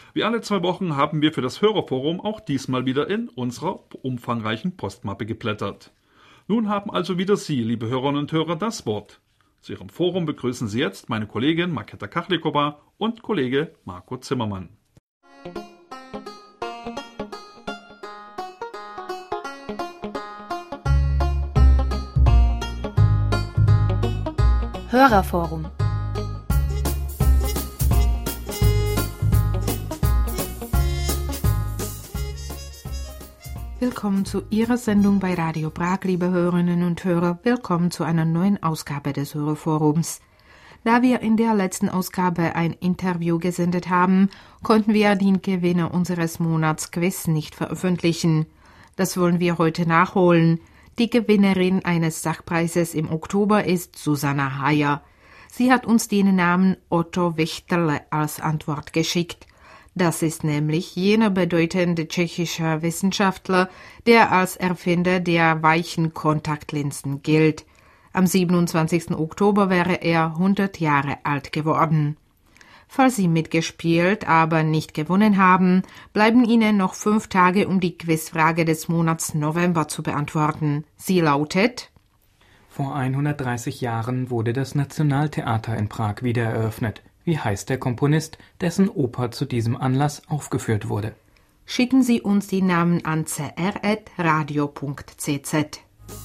Wie alle 2 Wochen haben wir für das Hörerforum auch diesmal wieder in unserer umfangreichen Postmappe geblättert. Nun haben also wieder Sie, liebe Hörerinnen und Hörer, das Wort. Zu Ihrem Forum begrüßen Sie jetzt meine Kollegin Marketa Kachlikova und Kollege Marco Zimmermann. Hörerforum. Willkommen zu Ihrer Sendung bei Radio Prag, liebe Hörerinnen und Hörer. Willkommen zu einer neuen Ausgabe des Hörerforums. Da wir in der letzten Ausgabe ein Interview gesendet haben, konnten wir den Gewinner unseres Monats Quiz nicht veröffentlichen. Das wollen wir heute nachholen. Die Gewinnerin eines Sachpreises im Oktober ist Susanna Hayer. Sie hat uns den Namen Otto Wächterle als Antwort geschickt. Das ist nämlich jener bedeutende tschechische Wissenschaftler, der als Erfinder der weichen Kontaktlinsen gilt. Am 27. Oktober wäre er 100 Jahre alt geworden. Falls Sie mitgespielt, aber nicht gewonnen haben, bleiben Ihnen noch 5 Tage, um die Quizfrage des Monats November zu beantworten. Sie lautet: Vor 130 Jahren wurde das Nationaltheater in Prag wiedereröffnet. Wie heißt der Komponist, dessen Oper zu diesem Anlass aufgeführt wurde? Schicken Sie uns die Namen an cr@radio.cz.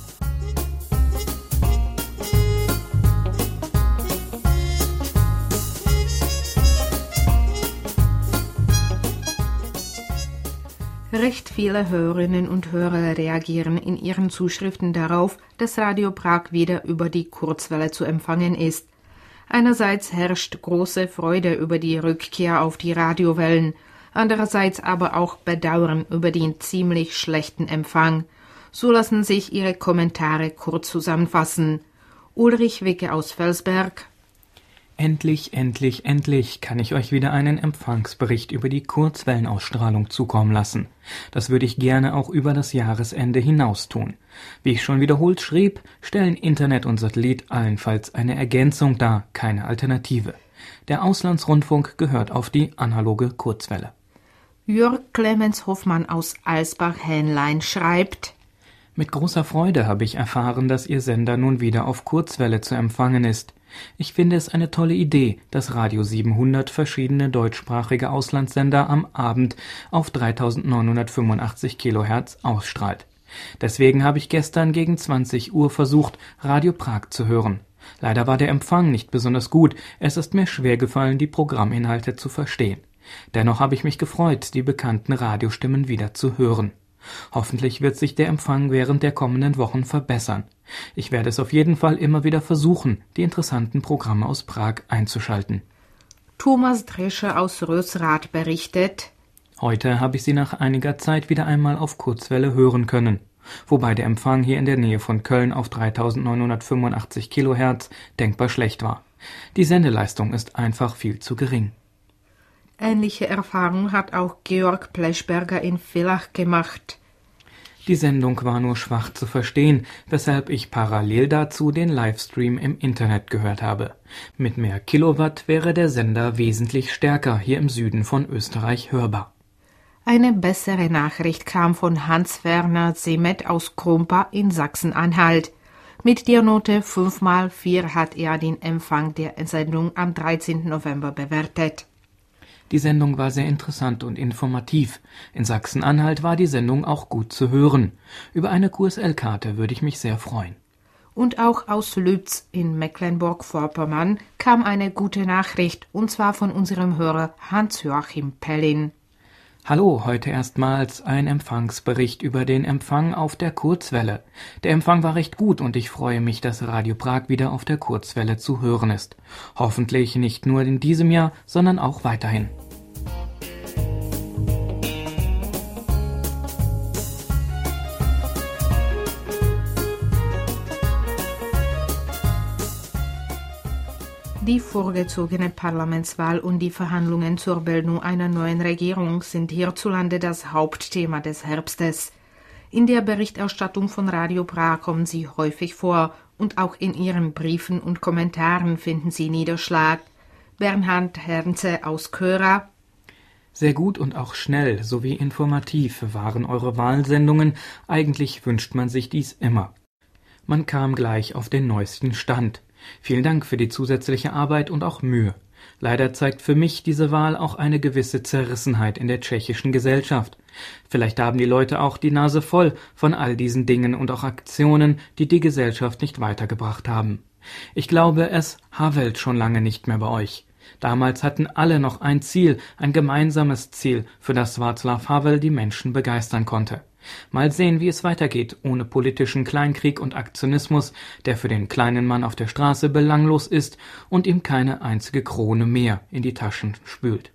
Recht viele Hörerinnen und Hörer reagieren in ihren Zuschriften darauf, dass Radio Prag wieder über die Kurzwelle zu empfangen ist. Einerseits herrscht große Freude über die Rückkehr auf die Radiowellen, andererseits aber auch Bedauern über den ziemlich schlechten Empfang. So lassen sich ihre Kommentare kurz zusammenfassen. Ulrich Wicke aus Felsberg: Endlich kann ich euch wieder einen Empfangsbericht über die Kurzwellenausstrahlung zukommen lassen. Das würde ich gerne auch über das Jahresende hinaus tun. Wie ich schon wiederholt schrieb, stellen Internet und Satellit allenfalls eine Ergänzung dar, keine Alternative. Der Auslandsrundfunk gehört auf die analoge Kurzwelle. Jörg Clemens Hoffmann aus Alsbach-Hähnlein schreibt: Mit großer Freude habe ich erfahren, dass Ihr Sender nun wieder auf Kurzwelle zu empfangen ist. Ich finde es eine tolle Idee, dass Radio 700 verschiedene deutschsprachige Auslandssender am Abend auf 3985 kHz ausstrahlt. Deswegen habe ich gestern gegen 20 Uhr versucht, Radio Prag zu hören. Leider war der Empfang nicht besonders gut, es ist mir schwer gefallen, die Programminhalte zu verstehen. Dennoch habe ich mich gefreut, die bekannten Radiostimmen wieder zu hören. Hoffentlich wird sich der Empfang während der kommenden Wochen verbessern. Ich werde es auf jeden Fall immer wieder versuchen, die interessanten Programme aus Prag einzuschalten. Thomas Drescher aus Rösrath berichtet: Heute habe ich Sie nach einiger Zeit wieder einmal auf Kurzwelle hören können, wobei der Empfang hier in der Nähe von Köln auf 3985 kHz denkbar schlecht war. Die Sendeleistung ist einfach viel zu gering. Ähnliche Erfahrung hat auch Georg Pleschberger in Villach gemacht. Die Sendung war nur schwach zu verstehen, weshalb ich parallel dazu den Livestream im Internet gehört habe. Mit mehr Kilowatt wäre der Sender wesentlich stärker hier im Süden von Österreich hörbar. Eine bessere Nachricht kam von Hans-Werner Semet aus Krumpa in Sachsen-Anhalt. Mit der Note 5x4 hat er den Empfang der Sendung am 13. November bewertet. Die Sendung war sehr interessant und informativ. In Sachsen-Anhalt war die Sendung auch gut zu hören. Über eine QSL-Karte würde ich mich sehr freuen. Und auch aus Lübz in Mecklenburg-Vorpommern kam eine gute Nachricht, und zwar von unserem Hörer Hans-Joachim Pellin. Hallo, heute erstmals ein Empfangsbericht über den Empfang auf der Kurzwelle. Der Empfang war recht gut und ich freue mich, dass Radio Prag wieder auf der Kurzwelle zu hören ist. Hoffentlich nicht nur in diesem Jahr, sondern auch weiterhin. Die vorgezogene Parlamentswahl und die Verhandlungen zur Bildung einer neuen Regierung sind hierzulande das Hauptthema des Herbstes. In der Berichterstattung von Radio Prag kommen sie häufig vor und auch in ihren Briefen und Kommentaren finden sie Niederschlag. Bernhard Hernze aus Köra. Sehr gut und auch schnell sowie informativ waren eure Wahlsendungen, eigentlich wünscht man sich dies immer. Man kam gleich auf den neuesten Stand. Vielen Dank für die zusätzliche Arbeit und auch Mühe. Leider zeigt für mich diese Wahl auch eine gewisse Zerrissenheit in der tschechischen Gesellschaft. Vielleicht haben die Leute auch die Nase voll von all diesen Dingen und auch Aktionen, die die Gesellschaft nicht weitergebracht haben. Ich glaube, es havelt schon lange nicht mehr bei euch. Damals hatten alle noch ein Ziel, ein gemeinsames Ziel, für das Václav Havel die Menschen begeistern konnte. Mal sehen, wie es weitergeht, ohne politischen Kleinkrieg und Aktionismus, der für den kleinen Mann auf der Straße belanglos ist und ihm keine einzige Krone mehr in die Taschen spült.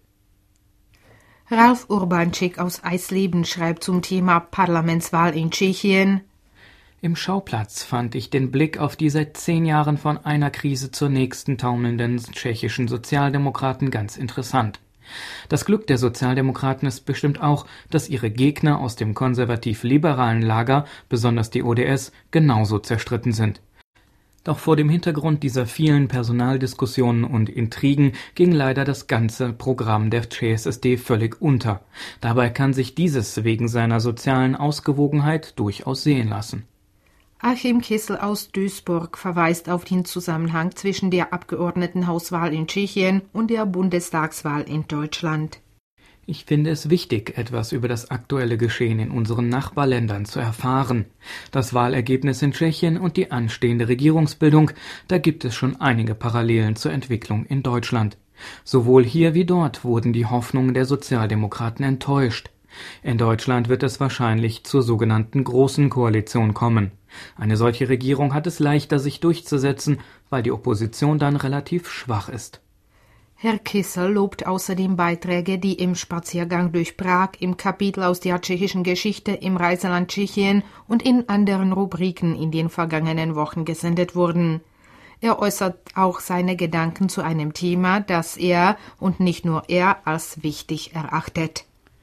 Ralf Urbanczyk aus Eisleben schreibt zum Thema Parlamentswahl in Tschechien: Im Schauplatz fand ich den Blick auf die seit 10 Jahren von einer Krise zur nächsten taumelnden tschechischen Sozialdemokraten ganz interessant. Das Glück der Sozialdemokraten ist bestimmt auch, dass ihre Gegner aus dem konservativ-liberalen Lager, besonders die ODS, genauso zerstritten sind. Doch vor dem Hintergrund dieser vielen Personaldiskussionen und Intrigen ging leider das ganze Programm der CSSD völlig unter. Dabei kann sich dieses wegen seiner sozialen Ausgewogenheit durchaus sehen lassen. Achim Kissel aus Duisburg verweist auf den Zusammenhang zwischen der Abgeordnetenhauswahl in Tschechien und der Bundestagswahl in Deutschland. Ich finde es wichtig, etwas über das aktuelle Geschehen in unseren Nachbarländern zu erfahren. Das Wahlergebnis in Tschechien und die anstehende Regierungsbildung, da gibt es schon einige Parallelen zur Entwicklung in Deutschland. Sowohl hier wie dort wurden die Hoffnungen der Sozialdemokraten enttäuscht. In Deutschland wird es wahrscheinlich zur sogenannten Großen Koalition kommen. Eine solche Regierung hat es leichter, sich durchzusetzen, weil die Opposition dann relativ schwach ist. Herr Kissel lobt außerdem Beiträge, die im Spaziergang durch Prag, im Kapitel aus der tschechischen Geschichte im Reiseland Tschechien und in anderen Rubriken in den vergangenen Wochen gesendet wurden. Er äußert auch seine Gedanken zu einem Thema, das er und nicht nur er als wichtig erachtet.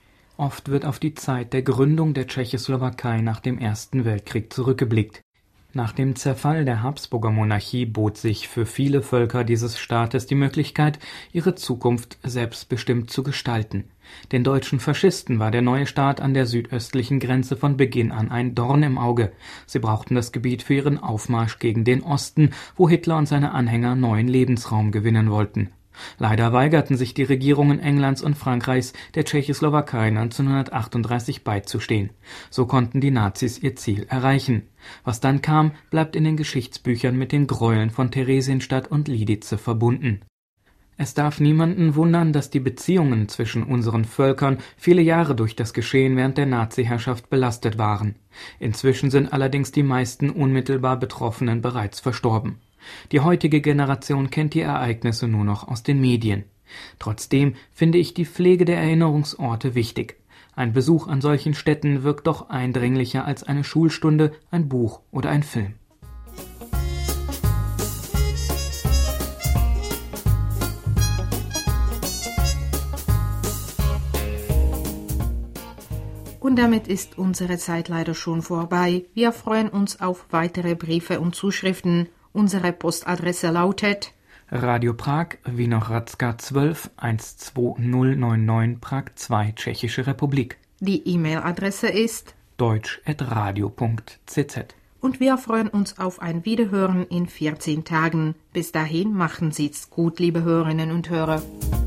Oft wird auf die Zeit der Gründung der Tschechoslowakei nach dem Ersten Weltkrieg zurückgeblickt. Nach dem Zerfall der Habsburger Monarchie bot sich für viele Völker dieses Staates die Möglichkeit, ihre Zukunft selbstbestimmt zu gestalten. Den deutschen Faschisten war der neue Staat an der südöstlichen Grenze von Beginn an ein Dorn im Auge. Sie brauchten das Gebiet für ihren Aufmarsch gegen den Osten, wo Hitler und seine Anhänger neuen Lebensraum gewinnen wollten. Leider weigerten sich die Regierungen Englands und Frankreichs, der Tschechoslowakei 1938 beizustehen. So konnten die Nazis ihr Ziel erreichen. Was dann kam, bleibt in den Geschichtsbüchern mit den Gräueln von Theresienstadt und Lidice verbunden. Es darf niemanden wundern, dass die Beziehungen zwischen unseren Völkern viele Jahre durch das Geschehen während der Nazi-Herrschaft belastet waren. Inzwischen sind allerdings die meisten unmittelbar Betroffenen bereits verstorben. Die heutige Generation kennt die Ereignisse nur noch aus den Medien. Trotzdem finde ich die Pflege der Erinnerungsorte wichtig. Ein Besuch an solchen Städten wirkt doch eindringlicher als eine Schulstunde, ein Buch oder ein Film. Und damit ist unsere Zeit leider schon vorbei. Wir freuen uns auf weitere Briefe und Zuschriften. Unsere Postadresse lautet Radio Prag, Vinohradská 12 12099 Prag 2, Tschechische Republik. Die E-Mail-Adresse ist deutsch@radio.cz. Und wir freuen uns auf ein Wiederhören in 14 Tagen. Bis dahin machen Sie's gut, liebe Hörerinnen und Hörer.